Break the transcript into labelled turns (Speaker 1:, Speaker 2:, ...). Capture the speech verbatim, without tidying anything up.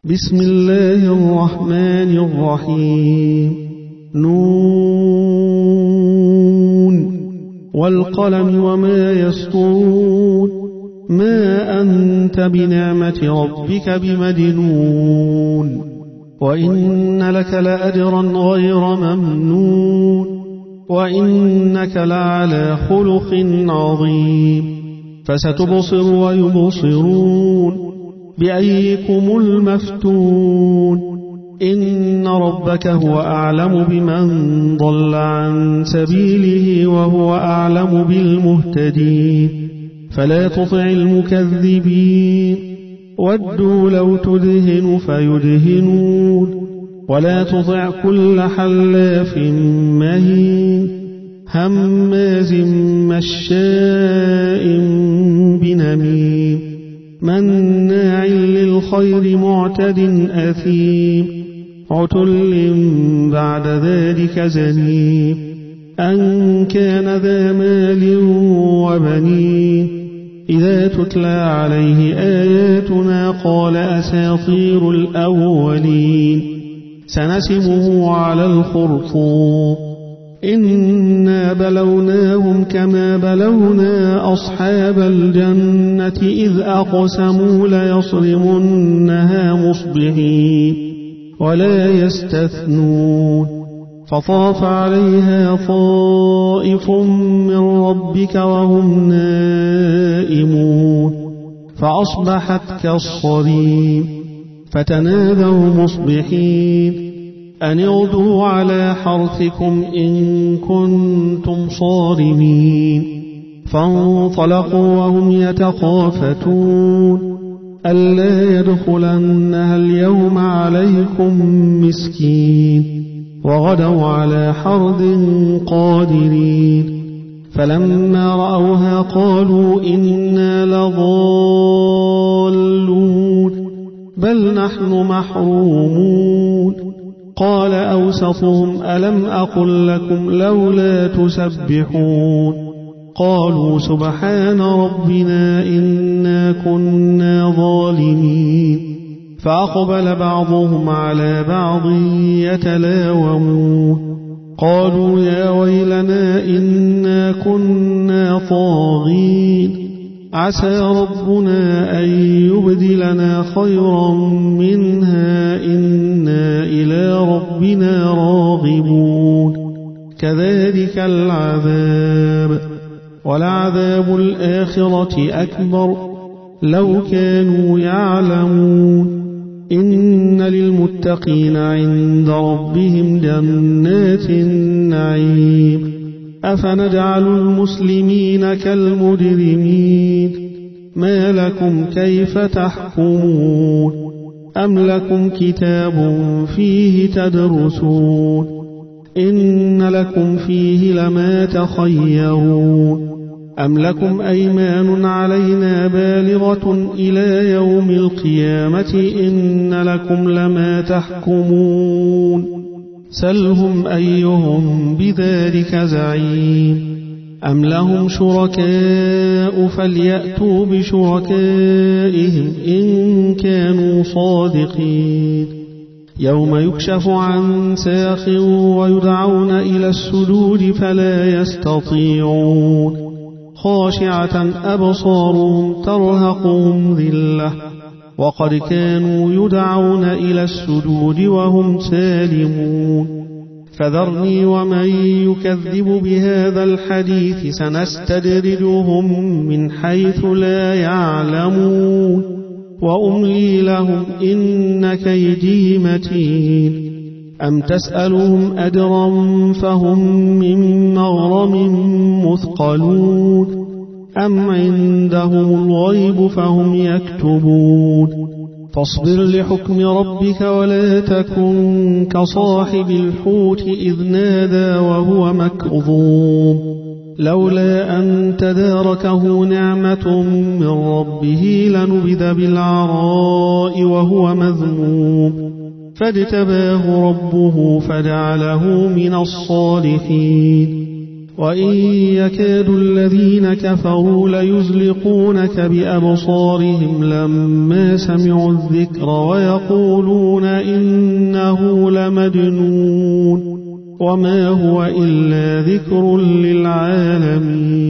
Speaker 1: بسم الله الرحمن الرحيم. نون والقلم وما يسطرون ما أنت بنعمة ربك بمجنون وإن لك لأجرا غير ممنون وإنك لعلى خلق عظيم. فستبصر ويبصرون بأيكم المفتون إن ربك هو أعلم بمن ضل عن سبيله وهو أعلم بالمهتدين. فلا تطع المكذبين ودوا لو تدهن فيدهنون ولا تطع كل حلاف مهين هماز مشاء بنميم مناع للخير معتد أثيم عتل بعد ذلك زنيم أن كان ذا مال وبنين إذا تتلى عليه آياتنا قال أساطير الأولين سنسمه على الخرطوم إنا بلوناهم كما بلونا أصحاب الجنة إذ أقسموا ليصرمنها مصبحين ولا يستثنون فطاف عليها طائف من ربك وهم نائمون فأصبحت كالصريم فتنادوا مصبحين أن اغدوا على حرثكم إن كنتم صارمين فانطلقوا وهم يتخافتون ألا يدخلنها اليوم عليكم مسكين وغدوا على حرد قادرين فلما رأوها قالوا إنا لضالون بل نحن محرومون قال أوسطهم ألم أقل لكم لولا تسبحون قالوا سبحان ربنا إنا كنا ظالمين فأقبل بعضهم على بعض يتلاومون قالوا يا ويلنا إنا كنا طاغين عسى ربنا أن يبدلنا خيرا منها إنا إلى ربنا راغبون كذلك العذاب ولعذاب الآخرة أكبر لو كانوا يعلمون إن للمتقين عند ربهم جنات النعيم أفنجعل المسلمين كالمجرمين ما لكم كيف تحكمون أم لكم كتاب فيه تدرسون إن لكم فيه لما تخيرون أم لكم أيمان علينا بالغة إلى يوم القيامة إن لكم لما تحكمون سلهم أيهم بذلك زعيم أم لهم شركاء فليأتوا بشركائهم إن كانوا صادقين يوم يكشف عن ساق ويدعون إلى السجود فلا يستطيعون خاشعة أبصارهم ترهقهم ذلة وقد كانوا يدعون إلى السجود وهم سالمون فذرني ومن يكذب بهذا الحديث سنستدرجهم من حيث لا يعلمون وأملي لهم إن كيدي متين أم تسألهم أجرا فهم من مغرم مثقلون أم عندهم الغيب فهم يكتبون فاصبر لحكم ربك ولا تكن كصاحب الحوت إذ نادى وهو مكظوم لولا أن تداركه نعمة من ربه لنبذ بالعراء وهو مذموم فاجتباه ربه فجعله من الصالحين وإن يكاد الذين كفروا ليزلقونك بأبصارهم لما سمعوا الذكر ويقولون إنه لمجنون وما هو إلا ذكر للعالمين